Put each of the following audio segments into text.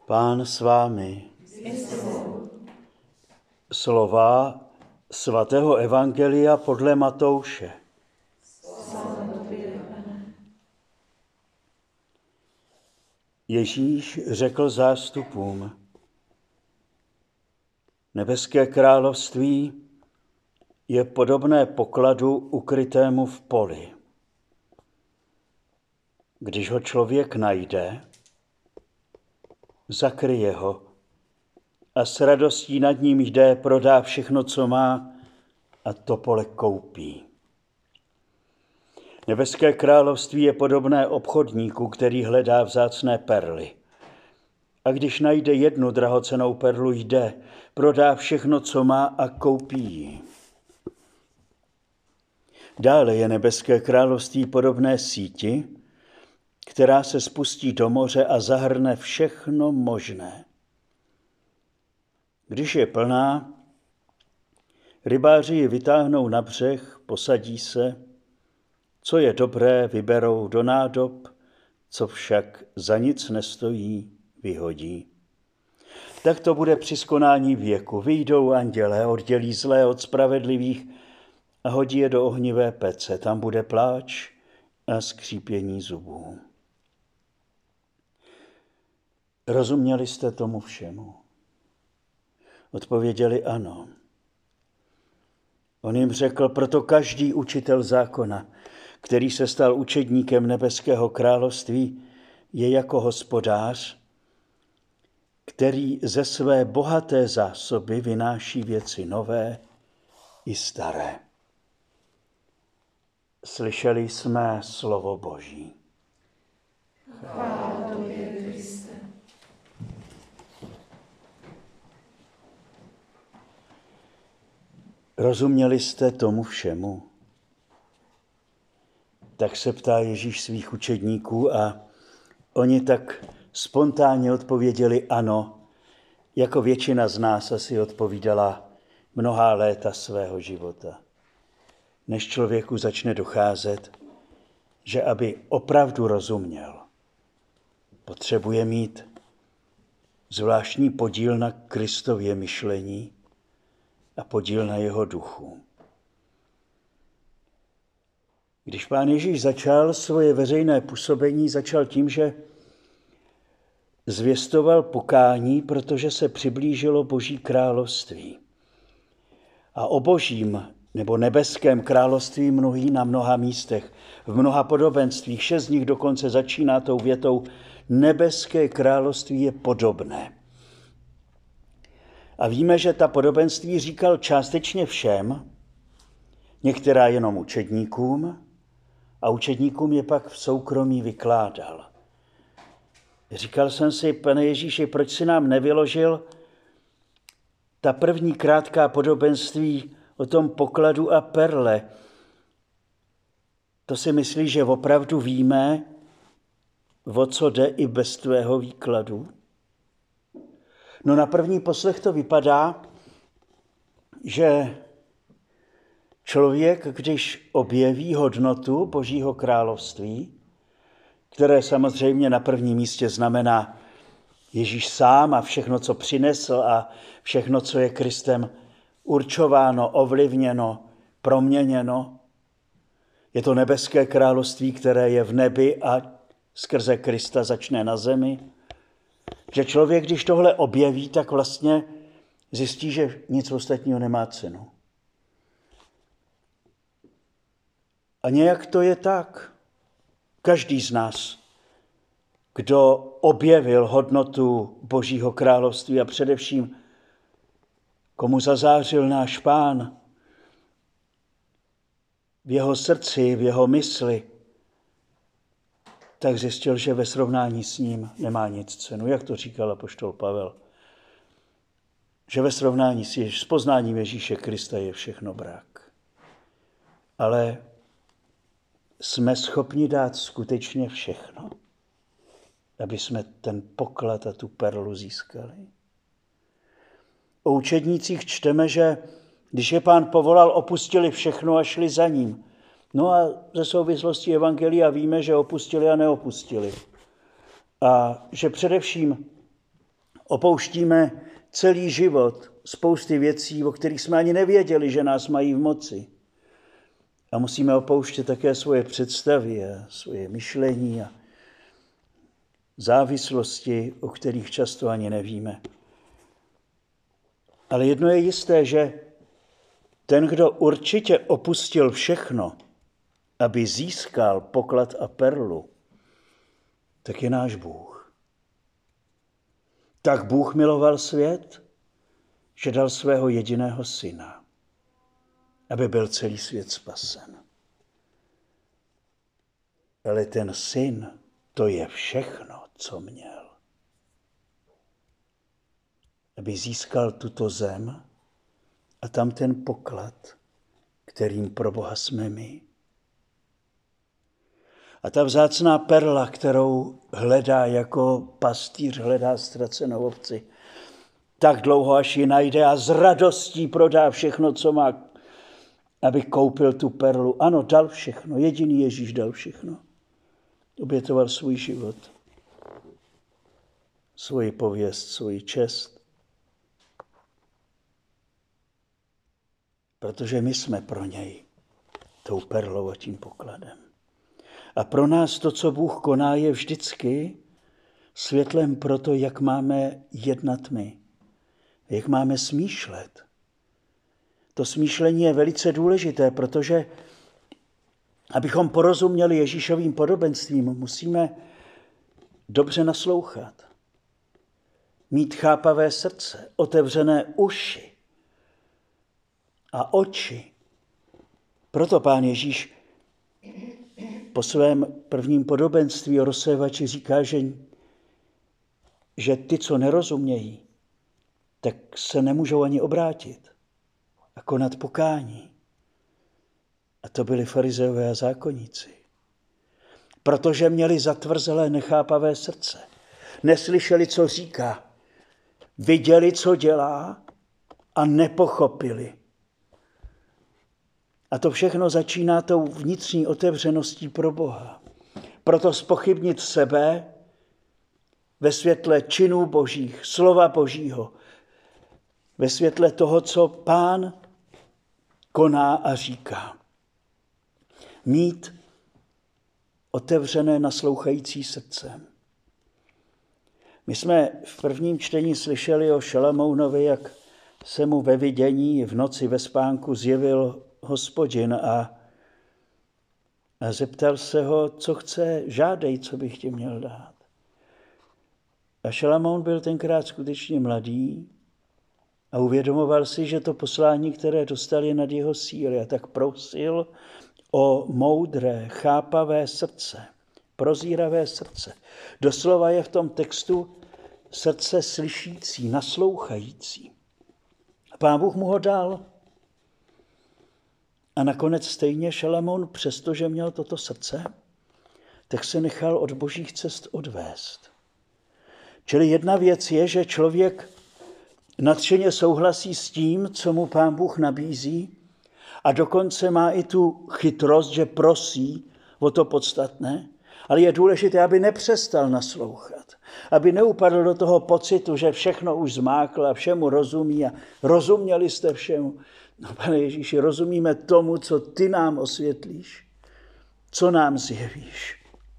Pán s vámi. Slova svatého evangelia podle Matouše. Ježíš řekl zástupům: Nebeské království je podobné pokladu ukrytému v poli. Když ho člověk najde, zakryje ho a s radostí nad ním jde, prodá všechno, co má, a to pole koupí. Nebeské království je podobné obchodníku, který hledá vzácné perly. A když najde jednu drahocennou perlu, jde, prodá všechno, co má, a koupí ji. Dále je nebeské království podobné síti, která se spustí do moře a zahrne všechno možné. Když je plná, rybáři ji vytáhnou na břeh, posadí se, co je dobré, vyberou do nádob, co však za nic nestojí, vyhodí. Tak to bude při skonání věku. Vyjdou andělé, oddělí zlé od spravedlivých a hodí je do ohnivé pece. Tam bude pláč a skřípění zubů. Rozuměli jste tomu všemu? Odpověděli ano. On jim řekl: proto každý učitel zákona, který se stal učedníkem nebeského království, je jako hospodář, který ze své bohaté zásoby vynáší věci nové i staré. Slyšeli jsme slovo Boží. Chvála tobě, Kriste. Rozuměli jste tomu všemu? Tak se ptá Ježíš svých učedníků a oni tak spontánně odpověděli ano, jako většina z nás asi odpovídala mnohá léta svého života. Než člověku začne docházet, že aby opravdu rozuměl, potřebuje mít zvláštní podíl na Kristově myšlení a podíl na jeho duchu. Když Pán Ježíš začal svoje veřejné působení, začal tím, že zvěstoval pokání, protože se přiblížilo Boží království. A o Božím nebo nebeském království mluví na mnoha místech, v mnoha podobenstvích. 6 z nich dokonce začíná tou větou: nebeské království je podobné. A víme, že ta podobenství říkal částečně všem, některá jenom učedníkům, a učedníkům je pak v soukromí vykládal. Říkal jsem si: Pane Ježíši, proč si nám nevyložil ta první krátká podobenství o tom pokladu a perle? To si myslíš, že opravdu víme, o co jde i bez tvého výkladu? No, na první poslech to vypadá, že člověk, když objeví hodnotu Božího království, které samozřejmě na prvním místě znamená Ježíš sám a všechno, co přinesl, a všechno, co je Kristem určováno, ovlivněno, proměněno. Je to nebeské království, které je v nebi a skrze Krista začne na zemi. Že člověk, když tohle objeví, tak vlastně zjistí, že nic ostatního nemá cenu. A nějak to je tak. Každý z nás, kdo objevil hodnotu Božího království a především komu zazářil náš Pán v jeho srdci, v jeho mysli, tak zjistil, že ve srovnání s ním nemá nic cenu. Jak to říkal apoštol Pavel? Že ve srovnání s poznáním Ježíše Krista je všechno brak. Ale jsme schopni dát skutečně všechno, aby jsme ten poklad a tu perlu získali. O učednících čteme, že když je Pán povolal, opustili všechno a šli za ním. No a ze souvislosti evangelia víme, že opustili a neopustili. A že především Opouštíme celý život spousty věcí, o kterých jsme ani nevěděli, že nás mají v moci. A musíme opouštět také svoje představy a svoje myšlení a závislosti, o kterých často ani nevíme. Ale jedno je jisté, že ten, kdo určitě opustil všechno, aby získal poklad a perlu, tak je náš Bůh. Tak Bůh miloval svět, že dal svého jediného syna, aby byl celý svět spasen. Ale ten syn, to je všechno, co měl. Aby získal tuto zem a tam ten poklad, kterým pro Boha jsme my. A ta vzácná perla, kterou hledá jako pastýř, hledá ztracenou ovci, tak dlouho, až ji najde a s radostí prodá všechno, co má, aby koupil tu perlu. Ano, dal všechno, jediný Ježíš dal všechno. Obětoval svůj život, svoji pověst, svoji čest. Protože my jsme pro něj tou perlou a tím pokladem. A pro nás to, co Bůh koná, je vždycky světlem pro to, jak máme jednat my, jak máme smýšlet. To smýšlení je velice důležité, protože abychom porozuměli Ježíšovým podobenstvím, musíme dobře naslouchat. Mít chápavé srdce, otevřené uši a oči. Proto Pán Ježíš po svém prvním podobenství o rozsévači říká, že ty, co nerozumějí, tak se nemůžou ani obrátit a konat pokání. A to byli farizeové a zákonníci. Protože měli zatvrzelé, nechápavé srdce. Neslyšeli, co říká. Viděli, co dělá a nepochopili. A to všechno začíná tou vnitřní otevřeností pro Boha. Proto zpochybnit sebe ve světle činů božích, slova božího, ve světle toho, co Pán koná a říká. Mít otevřené naslouchající srdce. My jsme v prvním čtení slyšeli o Šalamounovi, jak se mu ve vidění v noci ve spánku zjevil Hospodin a zeptal se ho, co chce, žádej, co bych ti měl dát. A Šalamoun byl tenkrát skutečně mladý a uvědomoval si, že to poslání, které dostal, je nad jeho síly, a tak prosil o moudré, chápavé srdce, prozíravé srdce. Doslova je v tom textu srdce slyšící, naslouchající. A Pán Bůh mu ho dal. A nakonec stejně Šalamoun, přestože měl toto srdce, tak se nechal od božích cest odvést. Čili jedna věc je, že člověk nadšeně souhlasí s tím, co mu Pán Bůh nabízí, a dokonce má i tu chytrost, že prosí o to podstatné, ale je důležité, aby nepřestal naslouchat, aby neupadl do toho pocitu, že všechno už zmákl a všemu rozumí a rozuměli jste všemu. No, Pane Ježíši, rozumíme tomu, co ty nám osvětlíš, co nám zjevíš.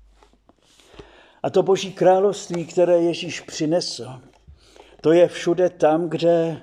A to Boží království, které Ježíš přinesl, to je všude tam, kde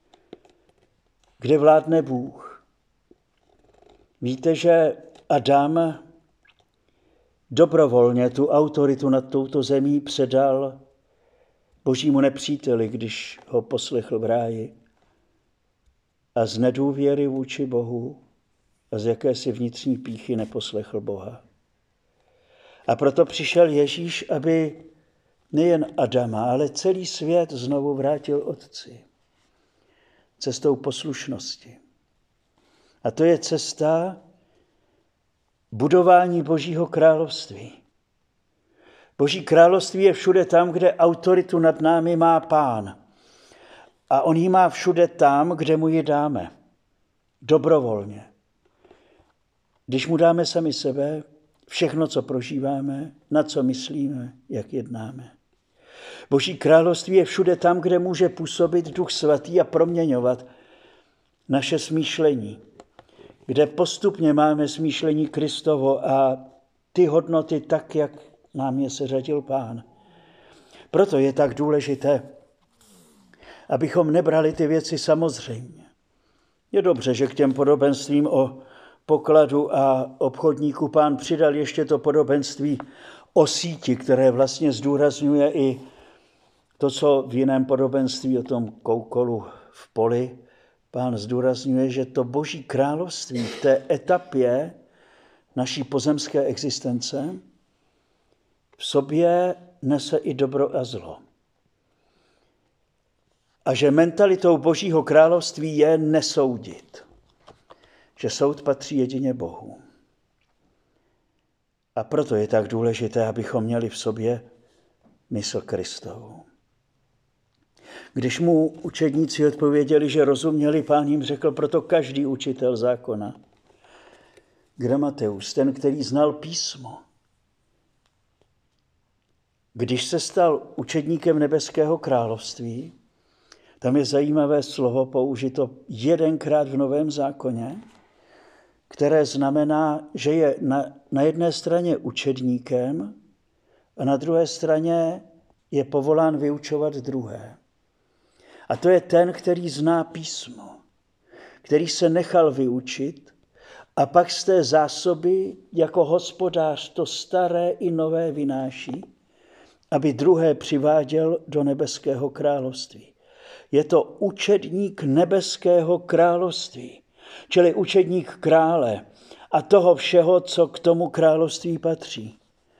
vládne Bůh. Víte, že Adam dobrovolně tu autoritu nad touto zemí předal božímu nepříteli, když ho poslechl v ráji. A z nedůvěry vůči Bohu a z jakési vnitřní pýchy neposlechl Boha. A proto přišel Ježíš, aby nejen Adama, ale celý svět znovu vrátil Otci. Cestou poslušnosti. A to je cesta budování Božího království. Boží království je všude tam, kde autoritu nad námi má Pán. A on ji má všude tam, kde mu ji dáme. Dobrovolně. Když mu dáme sami sebe, všechno, co prožíváme, na co myslíme, jak jednáme. Boží království je všude tam, kde může působit Duch Svatý a proměňovat naše smýšlení, kde postupně máme smýšlení Kristovo a ty hodnoty tak, jak nám je seřadil Pán. Proto je tak důležité, abychom nebrali ty věci samozřejmě. Je dobře, že k těm podobenstvím o pokladu a obchodníku Pán přidal ještě to podobenství o síti, které vlastně zdůrazňuje i to, co v jiném podobenství o tom koukolu v poli Pán zdůrazňuje, že to Boží království v té etapě naší pozemské existence v sobě nese i dobro a zlo. A že mentalitou Božího království je nesoudit. Že soud patří jedině Bohu. A proto je tak důležité, abychom měli v sobě mysl Kristovu. Když mu učedníci odpověděli, že rozuměli, Pán jim řekl, proto každý učitel zákona, gramateus, ten, který znal písmo, když se stal učedníkem nebeského království, tam je zajímavé slovo použito jedenkrát v Novém zákoně, které znamená, že je na jedné straně učedníkem a na druhé straně je povolán vyučovat druhé. A to je ten, který zná písmo, který se nechal vyučit a pak z té zásoby jako hospodář to staré i nové vynáší, aby druhé přiváděl do nebeského království. Je to učedník nebeského království, čili učedník krále a toho všeho, co k tomu království patří.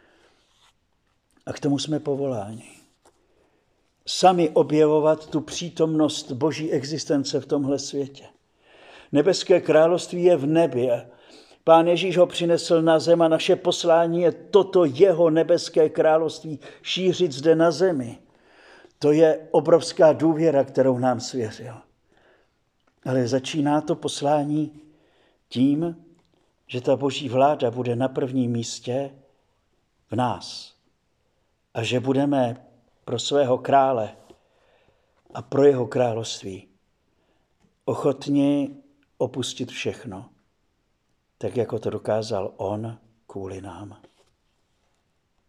A k tomu jsme povoláni. Sami objevovat tu přítomnost Boží existence v tomhle světě. Nebeské království je v nebě. Pán Ježíš ho přinesl na zem a naše poslání je toto jeho nebeské království šířit zde na zemi. To je obrovská důvěra, kterou nám svěřil. Ale začíná to poslání tím, že ta Boží vláda bude na prvním místě v nás. A že budeme pro svého krále a pro jeho království ochotni opustit všechno, tak jako to dokázal on kvůli nám.